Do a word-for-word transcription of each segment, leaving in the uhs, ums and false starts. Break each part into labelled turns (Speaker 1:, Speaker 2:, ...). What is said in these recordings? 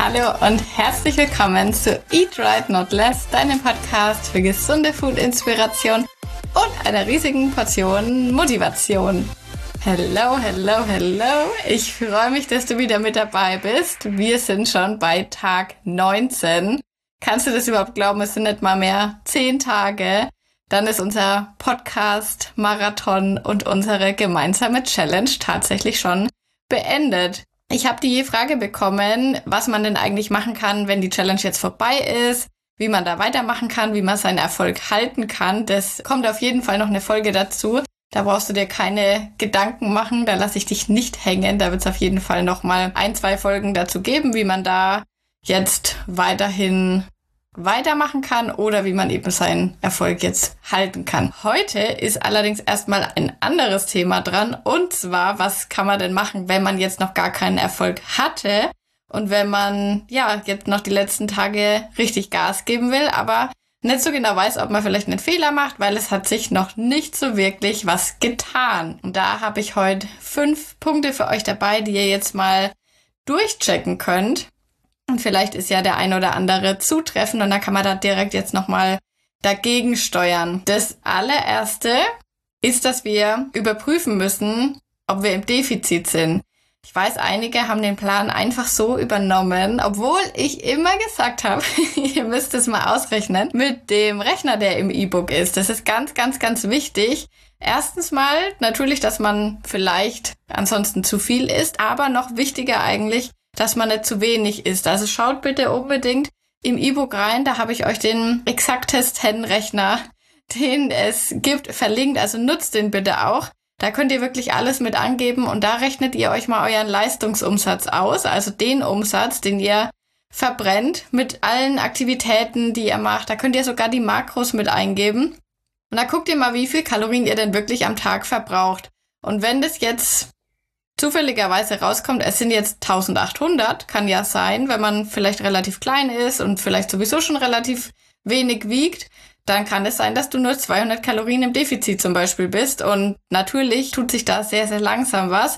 Speaker 1: Hallo und herzlich willkommen zu Eat Right Not Less, deinem Podcast für gesunde Food-Inspiration und einer riesigen Portion Motivation. Hello, hello, hello. Ich freue mich, dass du wieder mit dabei bist. Wir sind schon bei Tag neunzehn. Kannst du das überhaupt glauben? Es sind nicht mal mehr zehn Tage. Dann ist unser Podcast-Marathon und unsere gemeinsame Challenge tatsächlich schon beendet. Ich habe die Frage bekommen, was man denn eigentlich machen kann, wenn die Challenge jetzt vorbei ist, wie man da weitermachen kann, wie man seinen Erfolg halten kann. Das kommt auf jeden Fall noch eine Folge dazu. Da brauchst du dir keine Gedanken machen, da lasse ich dich nicht hängen. Da wird es auf jeden Fall noch mal ein, zwei Folgen dazu geben, wie man da jetzt weiterhin weitermachen kann oder wie man eben seinen Erfolg jetzt halten kann. Heute ist allerdings erstmal ein anderes Thema dran, und zwar, was kann man denn machen, wenn man jetzt noch gar keinen Erfolg hatte und wenn man ja jetzt noch die letzten Tage richtig Gas geben will, aber nicht so genau weiß, ob man vielleicht einen Fehler macht, weil es hat sich noch nicht so wirklich was getan. Und da habe ich heute fünf Punkte für euch dabei, die ihr jetzt mal durchchecken könnt. Und vielleicht ist ja der ein oder andere zutreffend und dann kann man da direkt jetzt nochmal dagegen steuern. Das allererste ist, dass wir überprüfen müssen, ob wir im Defizit sind. Ich weiß, einige haben den Plan einfach so übernommen, obwohl ich immer gesagt habe, ihr müsst es mal ausrechnen, mit dem Rechner, der im E-Book ist. Das ist ganz, ganz, ganz wichtig. Erstens mal natürlich, dass man vielleicht ansonsten zu viel isst, aber noch wichtiger eigentlich, dass man nicht zu wenig isst. Also schaut bitte unbedingt im E-Book rein, da habe ich euch den Exaktest-Rechner, den es gibt, verlinkt, also nutzt den bitte auch. Da könnt ihr wirklich alles mit angeben und da rechnet ihr euch mal euren Leistungsumsatz aus, also den Umsatz, den ihr verbrennt mit allen Aktivitäten, die ihr macht. Da könnt ihr sogar die Makros mit eingeben und da guckt ihr mal, wie viel Kalorien ihr denn wirklich am Tag verbraucht. Und wenn das jetzt zufälligerweise rauskommt, es sind jetzt eintausendachthundert, kann ja sein, wenn man vielleicht relativ klein ist und vielleicht sowieso schon relativ wenig wiegt, dann kann es sein, dass du nur zweihundert Kalorien im Defizit zum Beispiel bist. Und natürlich tut sich da sehr, sehr langsam was.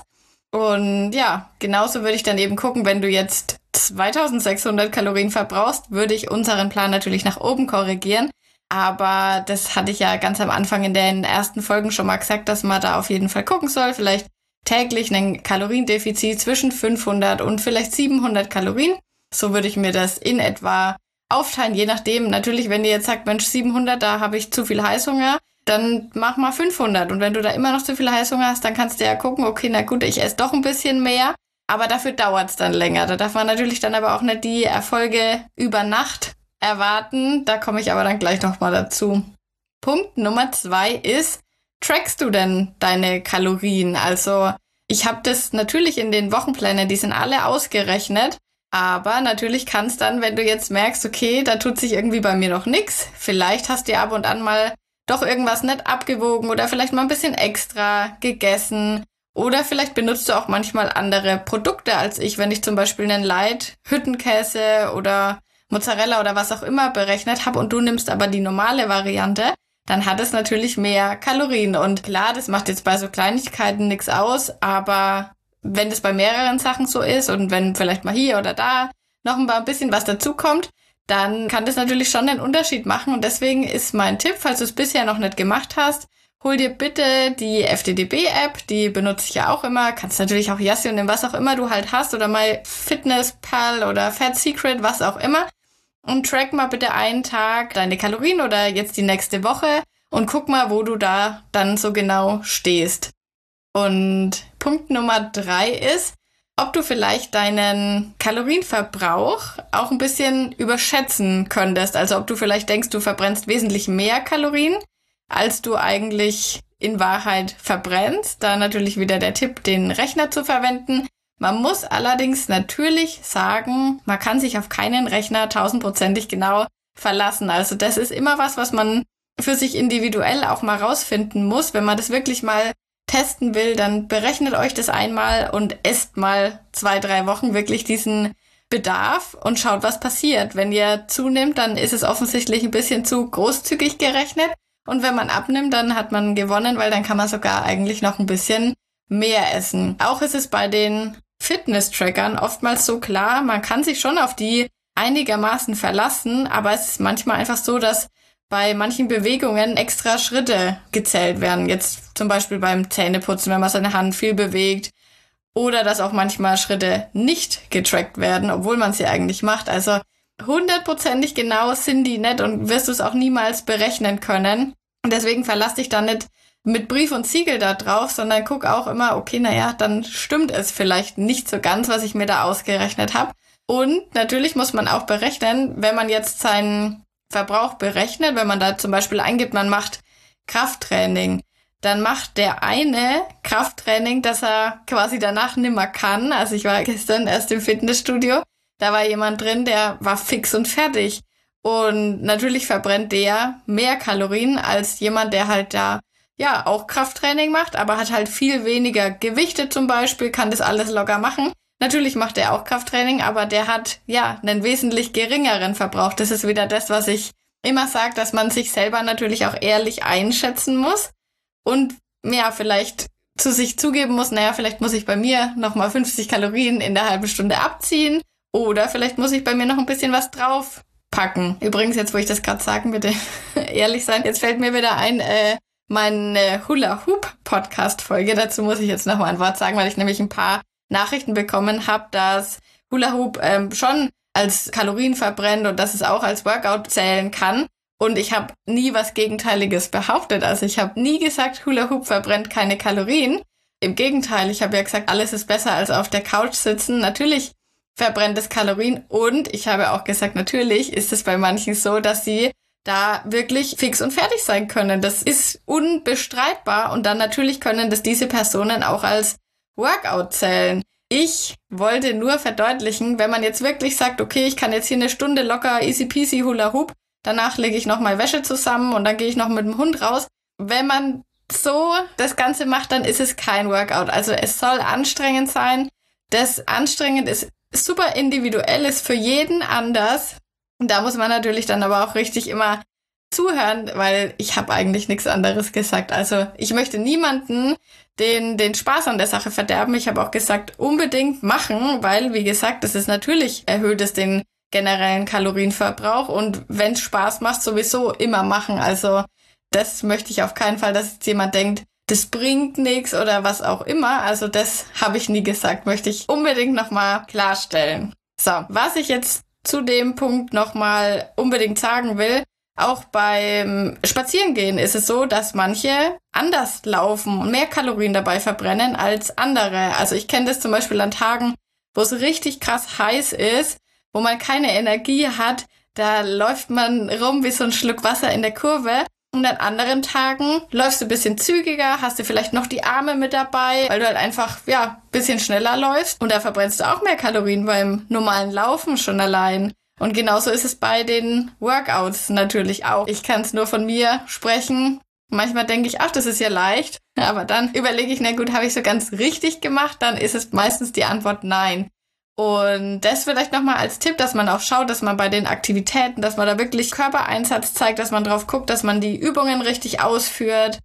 Speaker 1: Und ja, genauso würde ich dann eben gucken, wenn du jetzt zweitausendsechshundert Kalorien verbrauchst, würde ich unseren Plan natürlich nach oben korrigieren. Aber das hatte ich ja ganz am Anfang in den ersten Folgen schon mal gesagt, dass man da auf jeden Fall gucken soll. Vielleicht täglich ein Kaloriendefizit zwischen fünfhundert und vielleicht siebenhundert Kalorien. So würde ich mir das in etwa aufteilen, je nachdem. Natürlich, wenn ihr jetzt sagt, Mensch, siebenhundert, da habe ich zu viel Heißhunger, dann mach mal fünfhundert. Und wenn du da immer noch zu viel Heißhunger hast, dann kannst du ja gucken, okay, na gut, ich esse doch ein bisschen mehr, aber dafür dauert es dann länger. Da darf man natürlich dann aber auch nicht die Erfolge über Nacht erwarten. Da komme ich aber dann gleich nochmal dazu. Punkt Nummer zwei ist, trackst du denn deine Kalorien? Also ich habe das natürlich in den Wochenplänen, die sind alle ausgerechnet, aber natürlich kann es dann, wenn du jetzt merkst, okay, da tut sich irgendwie bei mir noch nichts, vielleicht hast du ab und an mal doch irgendwas nicht abgewogen oder vielleicht mal ein bisschen extra gegessen oder vielleicht benutzt du auch manchmal andere Produkte als ich, wenn ich zum Beispiel einen Light Hüttenkäse oder Mozzarella oder was auch immer berechnet habe und du nimmst aber die normale Variante, dann hat es natürlich mehr Kalorien. Und klar, das macht jetzt bei so Kleinigkeiten nichts aus, aber wenn das bei mehreren Sachen so ist und wenn vielleicht mal hier oder da noch ein bisschen was dazukommt, dann kann das natürlich schon einen Unterschied machen. Und deswegen ist mein Tipp, falls du es bisher noch nicht gemacht hast, hol dir bitte die F D D B-App, die benutze ich ja auch immer. Kannst natürlich auch Yassi und was auch immer du halt hast oder MyFitnessPal oder Fat Secret, was auch immer. Und track mal bitte einen Tag deine Kalorien oder jetzt die nächste Woche und guck mal, wo du da dann so genau stehst. Und Punkt Nummer drei ist, ob du vielleicht deinen Kalorienverbrauch auch ein bisschen überschätzen könntest. Also ob du vielleicht denkst, du verbrennst wesentlich mehr Kalorien, als du eigentlich in Wahrheit verbrennst. Da natürlich wieder der Tipp, den Rechner zu verwenden. Man muss allerdings natürlich sagen, man kann sich auf keinen Rechner tausendprozentig genau verlassen. Also das ist immer was, was man für sich individuell auch mal rausfinden muss. Wenn man das wirklich mal testen will, dann berechnet euch das einmal und esst mal zwei, drei Wochen wirklich diesen Bedarf und schaut, was passiert. Wenn ihr zunimmt, dann ist es offensichtlich ein bisschen zu großzügig gerechnet. Und wenn man abnimmt, dann hat man gewonnen, weil dann kann man sogar eigentlich noch ein bisschen mehr essen. Auch ist es bei den Fitness-Trackern oftmals so klar, man kann sich schon auf die einigermaßen verlassen, aber es ist manchmal einfach so, dass bei manchen Bewegungen extra Schritte gezählt werden. Jetzt zum Beispiel beim Zähneputzen, wenn man seine Hand viel bewegt. Oder dass auch manchmal Schritte nicht getrackt werden, obwohl man sie eigentlich macht. Also hundertprozentig genau sind die nicht und wirst du es auch niemals berechnen können. Und deswegen verlass dich da nicht mit Brief und Siegel da drauf, sondern guck auch immer, okay, naja, dann stimmt es vielleicht nicht so ganz, was ich mir da ausgerechnet habe. Und natürlich muss man auch berechnen, wenn man jetzt seinen Verbrauch berechnet, wenn man da zum Beispiel eingibt, man macht Krafttraining, dann macht der eine Krafttraining, dass er quasi danach nimmer kann. Also ich war gestern erst im Fitnessstudio, da war jemand drin, der war fix und fertig. Und natürlich verbrennt der mehr Kalorien als jemand, der halt da ja auch Krafttraining macht, aber hat halt viel weniger Gewichte zum Beispiel, kann das alles locker machen. Natürlich macht er auch Krafttraining, aber der hat ja einen wesentlich geringeren Verbrauch. Das ist wieder das, was ich immer sage, dass man sich selber natürlich auch ehrlich einschätzen muss und ja, vielleicht zu sich zugeben muss, naja, vielleicht muss ich bei mir nochmal fünfzig Kalorien in der halben Stunde abziehen oder vielleicht muss ich bei mir noch ein bisschen was draufpacken. Übrigens, jetzt wo ich das gerade sagen, bitte ehrlich sein, jetzt fällt mir wieder ein, äh, meine Hula-Hoop-Podcast-Folge, dazu muss ich jetzt nochmal ein Wort sagen, weil ich nämlich ein paar Nachrichten bekommen habe, dass Hula Hoop ähm, schon als Kalorien verbrennt und dass es auch als Workout zählen kann. Und ich habe nie was Gegenteiliges behauptet. Also ich habe nie gesagt, Hula Hoop verbrennt keine Kalorien. Im Gegenteil, ich habe ja gesagt, alles ist besser als auf der Couch sitzen. Natürlich verbrennt es Kalorien und ich habe auch gesagt, natürlich ist es bei manchen so, dass sie da wirklich fix und fertig sein können. Das ist unbestreitbar und dann natürlich können das diese Personen auch als Workout zählen. Ich wollte nur verdeutlichen, wenn man jetzt wirklich sagt, okay, ich kann jetzt hier eine Stunde locker easy peasy Hula Hoop, danach lege ich noch mal Wäsche zusammen und dann gehe ich noch mit dem Hund raus. Wenn man so das Ganze macht, dann ist es kein Workout. Also es soll anstrengend sein. Das anstrengend ist super individuell, ist für jeden anders. Und da muss man natürlich dann aber auch richtig immer zuhören, weil ich habe eigentlich nichts anderes gesagt. Also ich möchte niemanden den den Spaß an der Sache verderben. Ich habe auch gesagt, unbedingt machen, weil, wie gesagt, das ist natürlich erhöht es den generellen Kalorienverbrauch und wenn es Spaß macht, sowieso immer machen. Also das möchte ich auf keinen Fall, dass jetzt jemand denkt, das bringt nichts oder was auch immer. Also das habe ich nie gesagt, möchte ich unbedingt nochmal klarstellen. So, was ich jetzt zu dem Punkt nochmal unbedingt sagen will, auch beim Spazierengehen ist es so, dass manche anders laufen und mehr Kalorien dabei verbrennen als andere. Also ich kenne das zum Beispiel an Tagen, wo es richtig krass heiß ist, wo man keine Energie hat, da läuft man rum wie so ein Schluck Wasser in der Kurve. Und an anderen Tagen läufst du ein bisschen zügiger, hast du vielleicht noch die Arme mit dabei, weil du halt einfach, ja, ein bisschen schneller läufst. Und da verbrennst du auch mehr Kalorien beim normalen Laufen schon allein. Und genauso ist es bei den Workouts natürlich auch. Ich kann es nur von mir sprechen. Manchmal denke ich, ach, das ist ja leicht. Aber dann überlege ich, na gut, habe ich so ganz richtig gemacht? Dann ist es meistens die Antwort nein. Und das vielleicht nochmal als Tipp, dass man auch schaut, dass man bei den Aktivitäten, dass man da wirklich Körpereinsatz zeigt, dass man drauf guckt, dass man die Übungen richtig ausführt.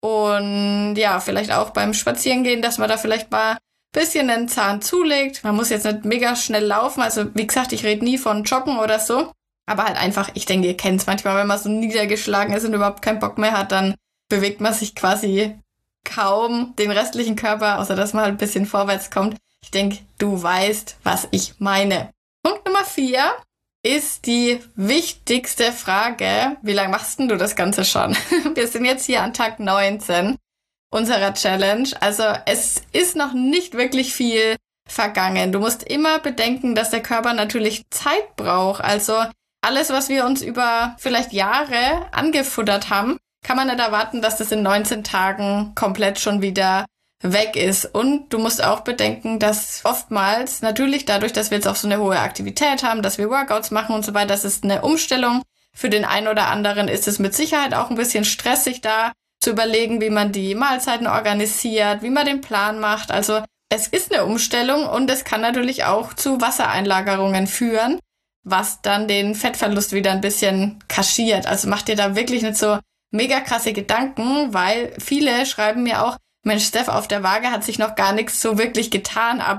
Speaker 1: Und ja, vielleicht auch beim Spazierengehen, dass man da vielleicht mal bisschen den Zahn zulegt. Man muss jetzt nicht mega schnell laufen. Also wie gesagt, ich rede nie von Joggen oder so. Aber halt einfach, ich denke, ihr kennt es manchmal, wenn man so niedergeschlagen ist und überhaupt keinen Bock mehr hat, dann bewegt man sich quasi kaum den restlichen Körper, außer dass man halt ein bisschen vorwärts kommt. Ich denke, du weißt, was ich meine. Punkt Nummer vier ist die wichtigste Frage. Wie lange machst denn du das Ganze schon? Wir sind jetzt hier an Tag neunzehn unserer Challenge. Also es ist noch nicht wirklich viel vergangen. Du musst immer bedenken, dass der Körper natürlich Zeit braucht. Also alles, was wir uns über vielleicht Jahre angefuttert haben, kann man nicht erwarten, dass das in neunzehn Tagen komplett schon wieder weg ist. Und du musst auch bedenken, dass oftmals natürlich dadurch, dass wir jetzt auch so eine hohe Aktivität haben, dass wir Workouts machen und so weiter, das ist eine Umstellung. Für den einen oder anderen ist es mit Sicherheit auch ein bisschen stressig da zu überlegen, wie man die Mahlzeiten organisiert, wie man den Plan macht. Also es ist eine Umstellung und es kann natürlich auch zu Wassereinlagerungen führen, was dann den Fettverlust wieder ein bisschen kaschiert. Also mach dir da wirklich nicht so mega krasse Gedanken, weil viele schreiben mir auch, Mensch, Steph, auf der Waage hat sich noch gar nichts so wirklich getan, aber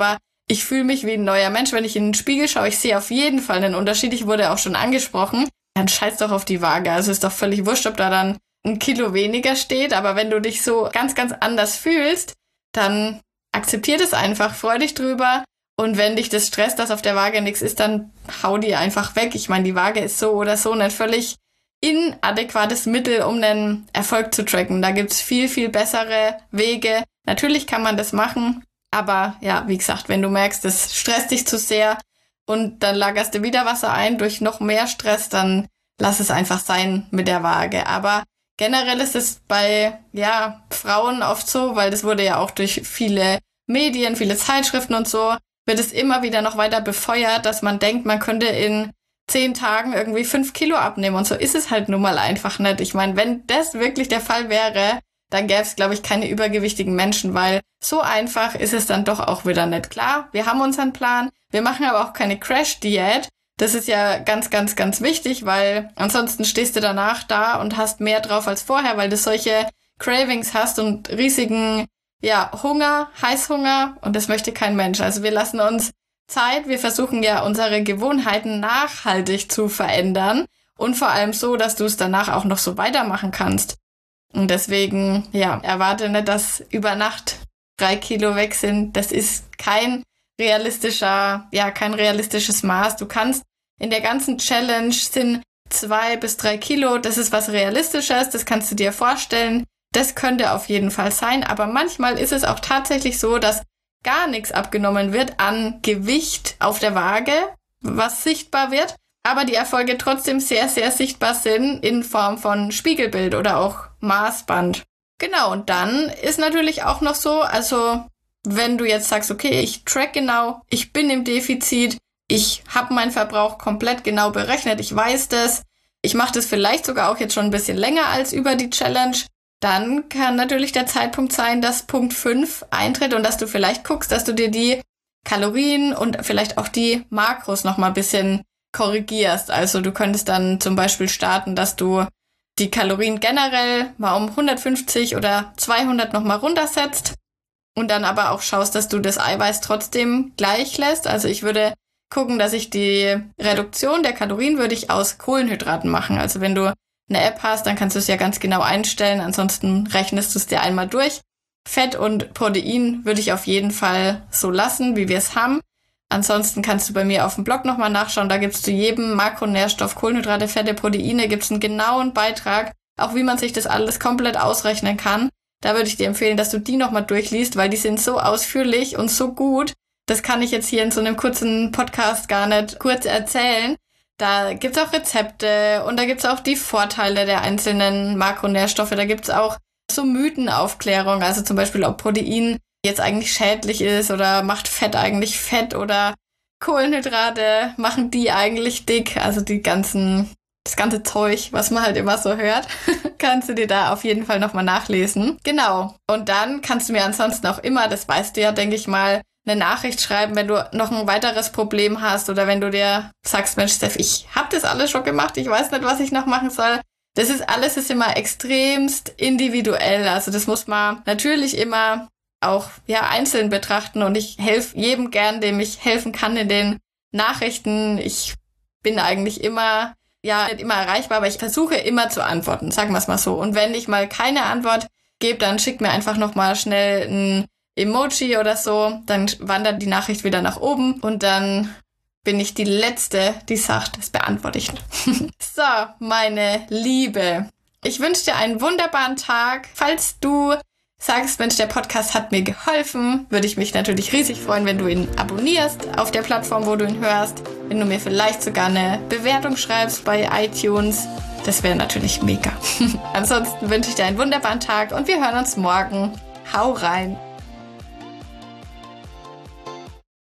Speaker 1: ich fühle mich wie ein neuer Mensch. Wenn ich in den Spiegel schaue, ich sehe auf jeden Fall einen Unterschied. Ich wurde auch schon angesprochen. Dann scheiß doch auf die Waage. Also ist doch völlig wurscht, ob da dann ein Kilo weniger steht. Aber wenn du dich so ganz, ganz anders fühlst, dann akzeptier das einfach, freu dich drüber. Und wenn dich das stresst, dass auf der Waage nichts ist, dann hau die einfach weg. Ich meine, die Waage ist so oder so ein völlig inadäquates Mittel, um einen Erfolg zu tracken. Da gibt's viel, viel bessere Wege. Natürlich kann man das machen, aber ja, wie gesagt, wenn du merkst, das stresst dich zu sehr und dann lagerst du wieder Wasser ein durch noch mehr Stress, dann lass es einfach sein mit der Waage. Aber generell ist es bei ja Frauen oft so, weil das wurde ja auch durch viele Medien, viele Zeitschriften und so, wird es immer wieder noch weiter befeuert, dass man denkt, man könnte in zehn Tagen irgendwie fünf Kilo abnehmen. Und so ist es halt nun mal einfach nicht. Ich meine, wenn das wirklich der Fall wäre, dann gäbe es, glaube ich, keine übergewichtigen Menschen, weil so einfach ist es dann doch auch wieder nicht. Klar, wir haben unseren Plan, wir machen aber auch keine Crash-Diät. Das ist ja ganz, ganz, ganz wichtig, weil ansonsten stehst du danach da und hast mehr drauf als vorher, weil du solche Cravings hast und riesigen, ja, Hunger, Heißhunger, und das möchte kein Mensch. Also wir lassen uns Zeit, wir versuchen ja unsere Gewohnheiten nachhaltig zu verändern und vor allem so, dass du es danach auch noch so weitermachen kannst. Und deswegen, ja, erwarte nicht, dass über Nacht drei Kilo weg sind. Das ist kein realistischer, ja, kein realistisches Maß. Du kannst in der ganzen Challenge sind zwei bis drei Kilo. Das ist was Realistisches. Das kannst du dir vorstellen. Das könnte auf jeden Fall sein. Aber manchmal ist es auch tatsächlich so, dass gar nichts abgenommen wird an Gewicht auf der Waage, was sichtbar wird, aber die Erfolge trotzdem sehr, sehr sichtbar sind in Form von Spiegelbild oder auch Maßband. Genau, und dann ist natürlich auch noch so, also wenn du jetzt sagst, okay, ich track genau, ich bin im Defizit, ich habe meinen Verbrauch komplett genau berechnet, ich weiß das, ich mache das vielleicht sogar auch jetzt schon ein bisschen länger als über die Challenge, dann kann natürlich der Zeitpunkt sein, dass Punkt fünf eintritt und dass du vielleicht guckst, dass du dir die Kalorien und vielleicht auch die Makros nochmal ein bisschen korrigierst. Also du könntest dann zum Beispiel starten, dass du die Kalorien generell mal um hundertfünfzig oder zweihundert nochmal runtersetzt und dann aber auch schaust, dass du das Eiweiß trotzdem gleich lässt. Also ich würde gucken, dass ich die Reduktion der Kalorien würde ich aus Kohlenhydraten machen. Also wenn du eine App hast, dann kannst du es ja ganz genau einstellen, ansonsten rechnest du es dir einmal durch. Fett und Protein würde ich auf jeden Fall so lassen, wie wir es haben. Ansonsten kannst du bei mir auf dem Blog nochmal nachschauen, da gibt's zu jedem Makronährstoff, Kohlenhydrate, Fette, Proteine, gibt's einen genauen Beitrag, auch wie man sich das alles komplett ausrechnen kann. Da würde ich dir empfehlen, dass du die nochmal durchliest, weil die sind so ausführlich und so gut. Das kann ich jetzt hier in so einem kurzen Podcast gar nicht kurz erzählen. Da gibt's auch Rezepte und da gibt's auch die Vorteile der einzelnen Makronährstoffe. Da gibt's auch so Mythenaufklärung, also zum Beispiel, ob Protein jetzt eigentlich schädlich ist oder macht Fett eigentlich fett oder Kohlenhydrate machen die eigentlich dick. Also die ganzen, das ganze Zeug, was man halt immer so hört, kannst du dir da auf jeden Fall nochmal nachlesen. Genau. Und dann kannst du mir ansonsten auch immer, das weißt du ja, denke ich mal, eine Nachricht schreiben, wenn du noch ein weiteres Problem hast oder wenn du dir sagst, Mensch, Steph, ich habe das alles schon gemacht, ich weiß nicht, was ich noch machen soll. Das ist alles ist immer extremst individuell. Also das muss man natürlich immer auch ja einzeln betrachten und ich helfe jedem gern, dem ich helfen kann in den Nachrichten. Ich bin eigentlich immer, ja, nicht immer erreichbar, aber ich versuche immer zu antworten, sagen wir es mal so. Und wenn ich mal keine Antwort gebe, dann schick mir einfach nochmal schnell ein Emoji oder so, dann wandert die Nachricht wieder nach oben und dann bin ich die Letzte, die sagt, das beantworte ich nicht. So, meine Liebe, ich wünsche dir einen wunderbaren Tag. Falls du sagst, Mensch, der Podcast hat mir geholfen, würde ich mich natürlich riesig freuen, wenn du ihn abonnierst auf der Plattform, wo du ihn hörst, wenn du mir vielleicht sogar eine Bewertung schreibst bei iTunes. Das wäre natürlich mega. Ansonsten wünsche ich dir einen wunderbaren Tag und wir hören uns morgen. Hau rein!